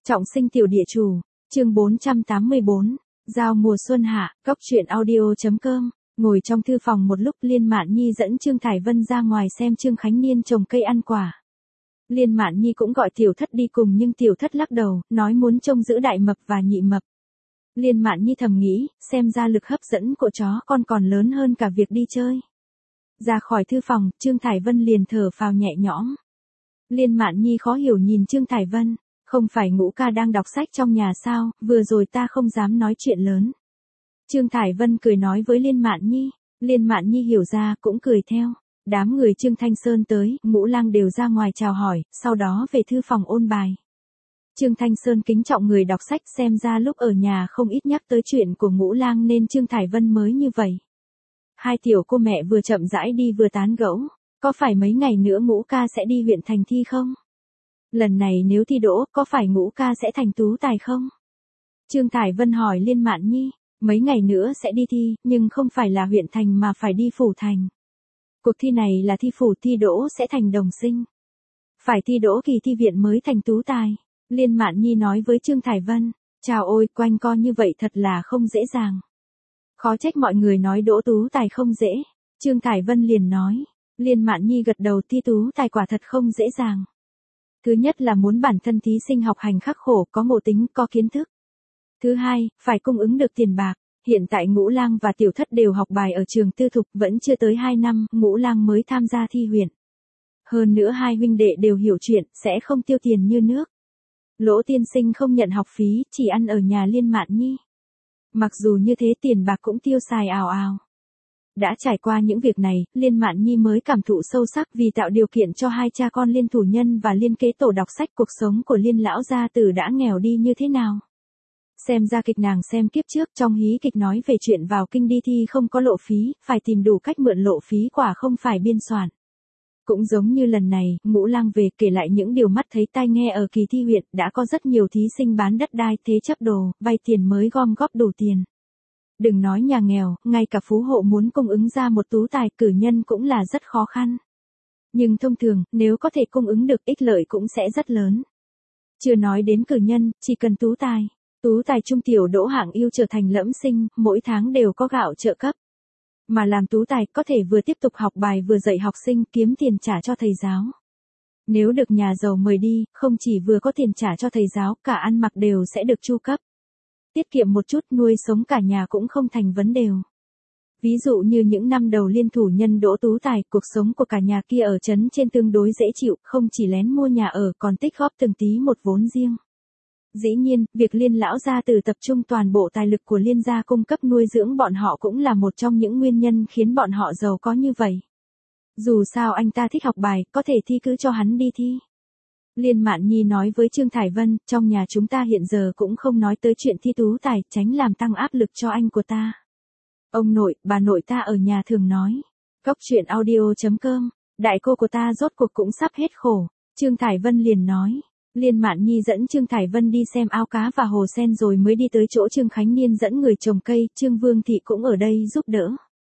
Trọng sinh tiểu địa chủ, chương 484, giao mùa xuân hạ, góc truyện audio.com. Ngồi trong thư phòng một lúc Liên Mạn Nhi dẫn Trương Thải Vân ra ngoài xem Trương Khánh Niên trồng cây ăn quả. Liên Mạn Nhi cũng gọi tiểu thất đi cùng nhưng tiểu thất lắc đầu, nói muốn trông giữ đại mập và nhị mập. Liên Mạn Nhi thầm nghĩ, xem ra lực hấp dẫn của chó con còn lớn hơn cả việc đi chơi. Ra khỏi thư phòng, Trương Thải Vân liền thở phào nhẹ nhõm. Liên Mạn Nhi khó hiểu nhìn Trương Thải Vân, không phải Ngũ ca đang đọc sách trong nhà sao, vừa rồi ta không dám nói chuyện lớn. Trương Thải Vân cười nói với Liên Mạn Nhi, Liên Mạn Nhi hiểu ra cũng cười theo. Đám người Trương Thanh Sơn tới, Ngũ Lang đều ra ngoài chào hỏi, sau đó về thư phòng ôn bài. Trương Thanh Sơn kính trọng người đọc sách, xem ra lúc ở nhà không ít nhắc tới chuyện của Ngũ Lang nên Trương Thải Vân mới như vậy. Hai tiểu cô mẹ vừa chậm rãi đi vừa tán gẫu, có phải mấy ngày nữa Ngũ ca sẽ đi huyện thành thi không? Lần này nếu thi đỗ, có phải Ngũ ca sẽ thành tú tài không? Trương Thải Vân hỏi Liên Mạn Nhi, mấy ngày nữa sẽ đi thi, nhưng không phải là huyện thành mà phải đi phủ thành. Cuộc thi này là thi phủ, thi đỗ sẽ thành đồng sinh. Phải thi đỗ kỳ thi viện mới thành tú tài. Liên Mạn Nhi nói với Trương Thải Vân, chào ôi, quanh co như vậy thật là không dễ dàng. Khó trách mọi người nói đỗ tú tài không dễ. Trương Thải Vân liền nói, Liên Mạn Nhi gật đầu, thi tú tài quả thật không dễ dàng. Thứ nhất là muốn bản thân thí sinh học hành khắc khổ, có ngộ tính, có kiến thức. Thứ hai, phải cung ứng được tiền bạc. Hiện tại Ngũ Lang và Tiểu Thất đều học bài ở trường tư thục, vẫn chưa tới 2 năm, Ngũ Lang mới tham gia thi huyện. Hơn nữa hai huynh đệ đều hiểu chuyện, sẽ không tiêu tiền như nước. Lỗ tiên sinh không nhận học phí, chỉ ăn ở nhà Liên Mạn Nhi. Mặc dù như thế tiền bạc cũng tiêu xài ào ào. Đã trải qua những việc này, Liên Mạn Nhi mới cảm thụ sâu sắc vì tạo điều kiện cho hai cha con Liên thủ nhân và Liên kế tổ đọc sách, cuộc sống của Liên lão gia tử đã nghèo đi như thế nào. Xem ra kịch nàng xem kiếp trước, trong hí kịch nói về chuyện vào kinh đi thi không có lộ phí, phải tìm đủ cách mượn lộ phí, quả không phải biên soạn. Cũng giống như lần này, Ngũ Lang về kể lại những điều mắt thấy tai nghe ở kỳ thi huyện, đã có rất nhiều thí sinh bán đất đai, thế chấp đồ, vay tiền mới gom góp đủ tiền. Đừng nói nhà nghèo, ngay cả phú hộ muốn cung ứng ra một tú tài cử nhân cũng là rất khó khăn. Nhưng thông thường, nếu có thể cung ứng được, ích lợi cũng sẽ rất lớn. Chưa nói đến cử nhân, chỉ cần tú tài trung tiểu đỗ hạng yêu trở thành lẫm sinh, mỗi tháng đều có gạo trợ cấp. Mà làm tú tài có thể vừa tiếp tục học bài vừa dạy học sinh, kiếm tiền trả cho thầy giáo. Nếu được nhà giàu mời đi, không chỉ vừa có tiền trả cho thầy giáo, cả ăn mặc đều sẽ được chu cấp. Tiết kiệm một chút, nuôi sống cả nhà cũng không thành vấn đề. Ví dụ như những năm đầu Liên thủ nhân đỗ tú tài, cuộc sống của cả nhà kia ở trấn trên tương đối dễ chịu, không chỉ lén mua nhà ở còn tích góp từng tí một vốn riêng. Dĩ nhiên, việc Liên lão gia tử tập trung toàn bộ tài lực của Liên gia cung cấp nuôi dưỡng bọn họ cũng là một trong những nguyên nhân khiến bọn họ giàu có như vậy. Dù sao anh ta thích học bài, có thể thi cứ cho hắn đi thi. Liên Mạn Nhi nói với Trương Thải Vân, trong nhà chúng ta hiện giờ cũng không nói tới chuyện thi tú tài, tránh làm tăng áp lực cho anh của ta. Ông nội, bà nội ta ở nhà thường nói. Góc truyện audio.com, đại cô của ta rốt cuộc cũng sắp hết khổ. Trương Thải Vân liền nói. Liên Mạn Nhi dẫn Trương Thải Vân đi xem ao cá và hồ sen rồi mới đi tới chỗ Trương Khánh Niên dẫn người trồng cây, Trương Vương Thị cũng ở đây giúp đỡ.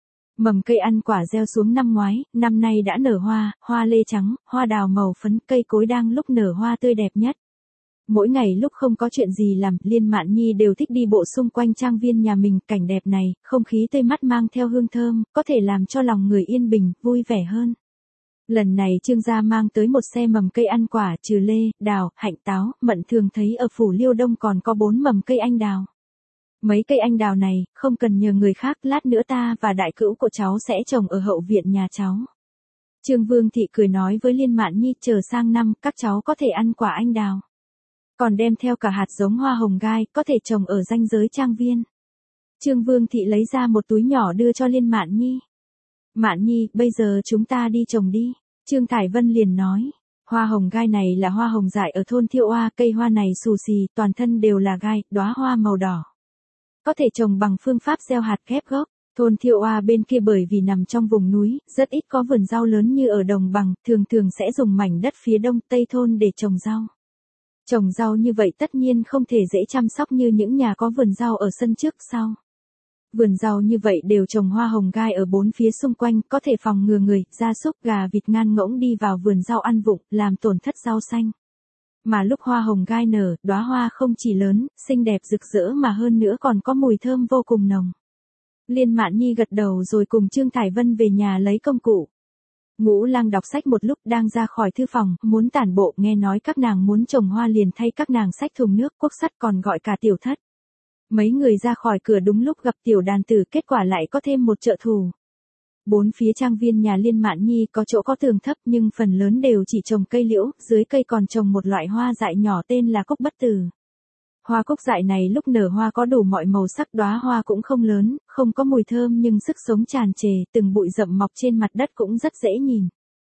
Mầm cây ăn quả gieo xuống năm ngoái, năm nay đã nở hoa, hoa lê trắng, hoa đào màu phấn, cây cối đang lúc nở hoa tươi đẹp nhất. Mỗi ngày lúc không có chuyện gì làm, Liên Mạn Nhi đều thích đi bộ xung quanh trang viên nhà mình, cảnh đẹp này, không khí tươi mát mang theo hương thơm, có thể làm cho lòng người yên bình, vui vẻ hơn. Lần này Trương gia mang tới một xe mầm cây ăn quả, trừ lê, đào, hạnh táo, mận thường thấy ở phủ Liêu Đông còn có 4 mầm cây anh đào. Mấy cây anh đào này, không cần nhờ người khác, lát nữa ta và đại cữu của cháu sẽ trồng ở hậu viện nhà cháu. Trương Vương Thị cười nói với Liên Mạn Nhi, chờ sang năm, các cháu có thể ăn quả anh đào. Còn đem theo cả hạt giống hoa hồng gai, có thể trồng ở ranh giới trang viên. Trương Vương Thị lấy ra một túi nhỏ đưa cho Liên Mạn Nhi. Mạn Nhi, bây giờ chúng ta đi trồng đi. Trương Thải Vân liền nói. Hoa hồng gai này là hoa hồng dại ở thôn Thiệu Oa, cây hoa này xù xì, toàn thân đều là gai, đóa hoa màu đỏ. Có thể trồng bằng phương pháp gieo hạt ghép gốc. Thôn Thiệu Oa bên kia bởi vì nằm trong vùng núi, rất ít có vườn rau lớn như ở đồng bằng, thường sẽ dùng mảnh đất phía đông tây thôn để trồng rau. Trồng rau như vậy tất nhiên không thể dễ chăm sóc như những nhà có vườn rau ở sân trước sau. Vườn rau như vậy đều trồng hoa hồng gai ở 4 phía xung quanh, có thể phòng ngừa người, gia súc, gà vịt ngan ngỗng đi vào vườn rau ăn vụng, làm tổn thất rau xanh. Mà lúc hoa hồng gai nở, đóa hoa không chỉ lớn, xinh đẹp rực rỡ mà hơn nữa còn có mùi thơm vô cùng nồng. Liên Mạn Nhi gật đầu rồi cùng Trương Thải Vân về nhà lấy công cụ. Ngũ Lang đọc sách một lúc đang ra khỏi thư phòng, muốn tản bộ, nghe nói các nàng muốn trồng hoa liền thay các nàng xách thùng nước, cuốc sắt, còn gọi cả Tiểu Thất. Mấy người ra khỏi cửa đúng lúc gặp Tiểu Đàn Tử, kết quả lại có thêm một trợ thủ. Bốn phía trang viên nhà Liên Mạn Nhi có chỗ có tường thấp nhưng phần lớn đều chỉ trồng cây liễu, dưới cây còn trồng một loại hoa dại nhỏ tên là cúc bất tử. Hoa cúc dại này lúc nở hoa có đủ mọi màu sắc, đóa hoa cũng không lớn, không có mùi thơm nhưng sức sống tràn trề, từng bụi rậm mọc trên mặt đất cũng rất dễ nhìn.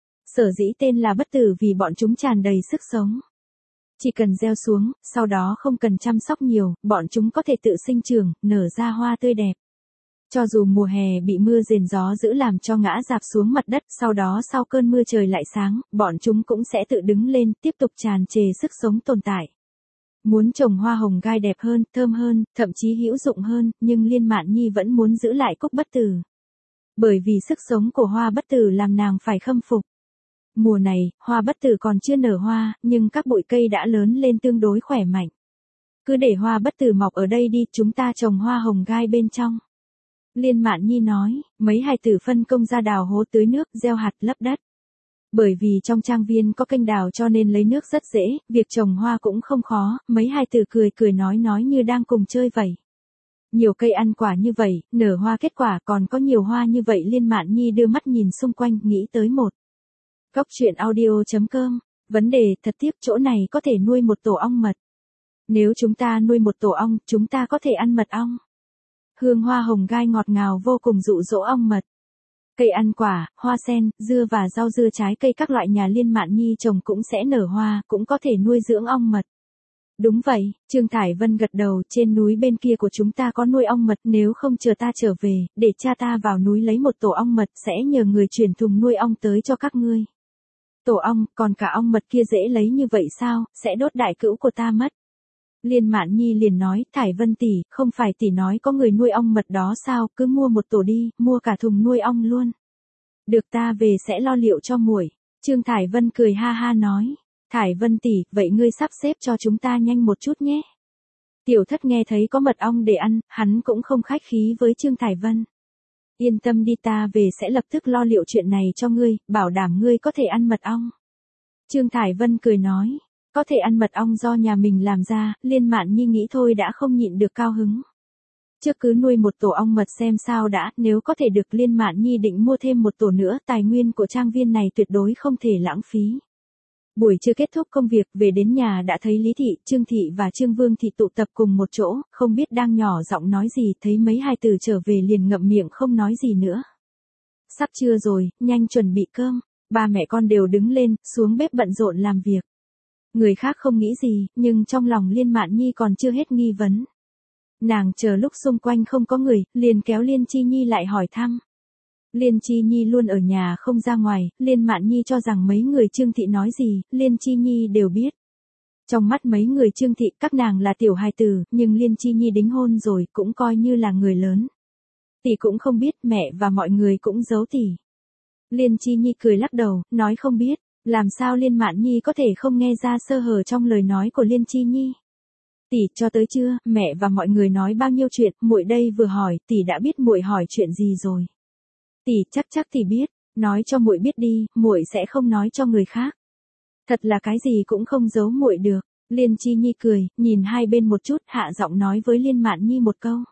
Sở dĩ tên là bất tử vì bọn chúng tràn đầy sức sống. Chỉ cần gieo xuống, sau đó không cần chăm sóc nhiều, bọn chúng có thể tự sinh trưởng, nở ra hoa tươi đẹp. Cho dù mùa hè bị mưa rền gió dữ làm cho ngã rạp xuống mặt đất, sau đó sau cơn mưa trời lại sáng, bọn chúng cũng sẽ tự đứng lên, tiếp tục tràn trề sức sống tồn tại. Muốn trồng hoa hồng gai đẹp hơn, thơm hơn, thậm chí hữu dụng hơn, nhưng Liên Mạn Nhi vẫn muốn giữ lại cúc bất tử. Bởi vì sức sống của hoa bất tử làm nàng phải khâm phục. Mùa này, hoa bất tử còn chưa nở hoa, nhưng các bụi cây đã lớn lên tương đối khỏe mạnh. Cứ để hoa bất tử mọc ở đây đi, chúng ta trồng hoa hồng gai bên trong. Liên Mạn Nhi nói, mấy hài tử phân công ra đào hố tưới nước, gieo hạt lấp đất. Bởi vì trong trang viên có kênh đào cho nên lấy nước rất dễ, việc trồng hoa cũng không khó, mấy hài tử cười cười nói như đang cùng chơi vậy. Nhiều cây ăn quả như vậy, nở hoa kết quả còn có nhiều hoa như vậy. Liên Mạn Nhi đưa mắt nhìn xung quanh, nghĩ tới một. Góc truyện audio.com, vấn đề thật tiếc chỗ này có thể nuôi một tổ ong mật. Nếu chúng ta nuôi một tổ ong, chúng ta có thể ăn mật ong. Hương hoa hồng gai ngọt ngào vô cùng dụ dỗ ong mật. Cây ăn quả, hoa sen, dưa và rau dưa trái cây các loại nhà Liên Mạn Nhi trồng cũng sẽ nở hoa, cũng có thể nuôi dưỡng ong mật. Đúng vậy, Trương Thải Vân gật đầu, trên núi bên kia của chúng ta có nuôi ong mật, nếu không chờ ta trở về, để cha ta vào núi lấy một tổ ong mật, sẽ nhờ người chuyển thùng nuôi ong tới cho các ngươi. Tổ ong, còn cả ong mật kia dễ lấy như vậy sao, sẽ đốt đại cữu của ta mất. Liên Mạn Nhi liền nói, Thải Vân tỷ, không phải tỷ nói có người nuôi ong mật đó sao, cứ mua một tổ đi, mua cả thùng nuôi ong luôn. Được, ta về sẽ lo liệu cho muội. Trương Thải Vân cười ha ha nói, Thải Vân tỷ, vậy ngươi sắp xếp cho chúng ta nhanh một chút nhé. Tiểu Thất nghe thấy có mật ong để ăn, hắn cũng không khách khí với Trương Thải Vân. Yên tâm đi, ta về sẽ lập tức lo liệu chuyện này cho ngươi, bảo đảm ngươi có thể ăn mật ong. Trương Thải Vân cười nói, có thể ăn mật ong do nhà mình làm ra, Liên Mạn Nhi nghĩ thôi đã không nhịn được cao hứng. Trước cứ nuôi một tổ ong mật xem sao đã, nếu có thể được Liên Mạn Nhi định mua thêm một tổ nữa, tài nguyên của trang viên này tuyệt đối không thể lãng phí. Buổi trưa kết thúc công việc, về đến nhà đã thấy Lý Thị, Trương Thị và Trương Vương Thị tụ tập cùng một chỗ, không biết đang nhỏ giọng nói gì, thấy mấy hài tử trở về liền ngậm miệng không nói gì nữa. Sắp trưa rồi, nhanh chuẩn bị cơm, ba mẹ con đều đứng lên, xuống bếp bận rộn làm việc. Người khác không nghĩ gì, nhưng trong lòng Liên Mạn Nhi còn chưa hết nghi vấn. Nàng chờ lúc xung quanh không có người, liền kéo Liên Chi Nhi lại hỏi thăm. Liên Chi Nhi luôn ở nhà không ra ngoài, Liên Mạn Nhi cho rằng mấy người Trương Thị nói gì, Liên Chi Nhi đều biết. Trong mắt mấy người Trương Thị, các nàng là tiểu hài tử, nhưng Liên Chi Nhi đính hôn rồi, cũng coi như là người lớn. Tỷ cũng không biết, mẹ và mọi người cũng giấu tỷ. Liên Chi Nhi cười lắc đầu, nói không biết, làm sao Liên Mạn Nhi có thể không nghe ra sơ hở trong lời nói của Liên Chi Nhi. Tỷ, cho tới trưa, mẹ và mọi người nói bao nhiêu chuyện, muội đây vừa hỏi, tỷ đã biết muội hỏi chuyện gì rồi. Tỷ, chắc tỷ biết, nói cho muội biết đi, muội sẽ không nói cho người khác. Thật là cái gì cũng không giấu muội được. Liên Chi Nhi cười, nhìn hai bên một chút, hạ giọng nói với Liên Mạn Nhi một câu.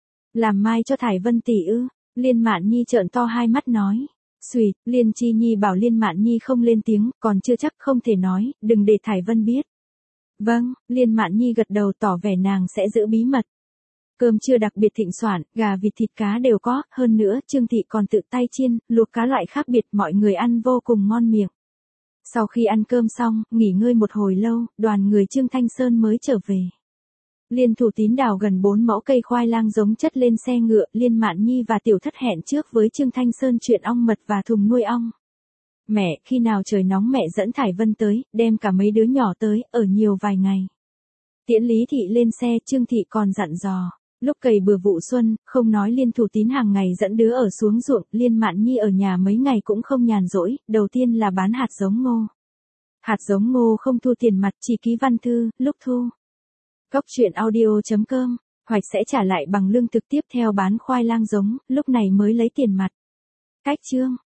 Làm mai cho Thải Vân tỷ ư? Liên Mạn Nhi trợn to hai mắt nói. Xùi, Liên Chi Nhi bảo Liên Mạn Nhi không lên tiếng, còn chưa chắc không thể nói, đừng để Thải Vân biết. Vâng, Liên Mạn Nhi gật đầu tỏ vẻ nàng sẽ giữ bí mật. Cơm trưa đặc biệt thịnh soạn, gà vịt thịt cá đều có, hơn nữa Trương Thị còn tự tay chiên, luộc cá loại khác biệt, mọi người ăn vô cùng ngon miệng. Sau khi ăn cơm xong, nghỉ ngơi một hồi lâu, đoàn người Trương Thanh Sơn mới trở về. Liên Thủ Tín đào gần 4 mẫu cây khoai lang giống chất lên xe ngựa, Liên Mạn Nhi và Tiểu Thất hẹn trước với Trương Thanh Sơn chuyện ong mật và thùng nuôi ong. Mẹ, khi nào trời nóng mẹ dẫn Thải Vân tới, đem cả mấy đứa nhỏ tới, ở nhiều vài ngày. Tiễn Lý Thị lên xe, Trương Thị còn dặn dò. Lúc cày bừa vụ xuân, không nói Liên Thủ Tín hàng ngày dẫn đứa ở xuống ruộng, Liên Mạn Nhi ở nhà mấy ngày cũng không nhàn rỗi, đầu tiên là bán hạt giống ngô. Hạt giống ngô không thu tiền mặt, chỉ ký văn thư, lúc thu. Góc truyện audio.com, Hoạch sẽ trả lại bằng lương thực tiếp theo bán khoai lang giống, lúc này mới lấy tiền mặt. Cách chương